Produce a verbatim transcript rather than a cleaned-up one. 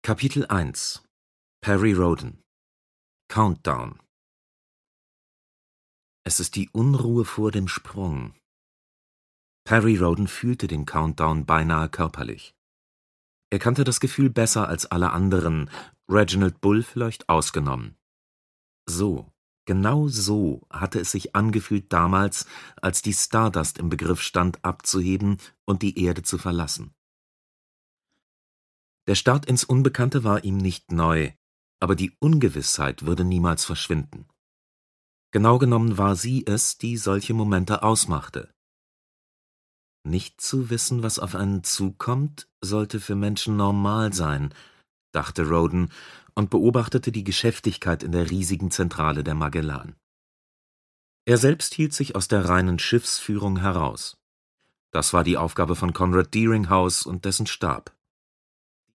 Kapitel eins Perry Rhodan Countdown Es ist die Unruhe vor dem Sprung. Perry Rhodan fühlte den Countdown beinahe körperlich. Er kannte das Gefühl besser als alle anderen, Reginald Bull vielleicht ausgenommen. So, genau so hatte es sich angefühlt damals, als die Stardust im Begriff stand, abzuheben und die Erde zu verlassen. Der Start ins Unbekannte war ihm nicht neu, aber die Ungewissheit würde niemals verschwinden. Genau genommen war sie es, die solche Momente ausmachte. Nicht zu wissen, was auf einen zukommt, sollte für Menschen normal sein, dachte Rhodan und beobachtete die Geschäftigkeit in der riesigen Zentrale der Magellan. Er selbst hielt sich aus der reinen Schiffsführung heraus. Das war die Aufgabe von Conrad Deeringhouse und dessen Stab.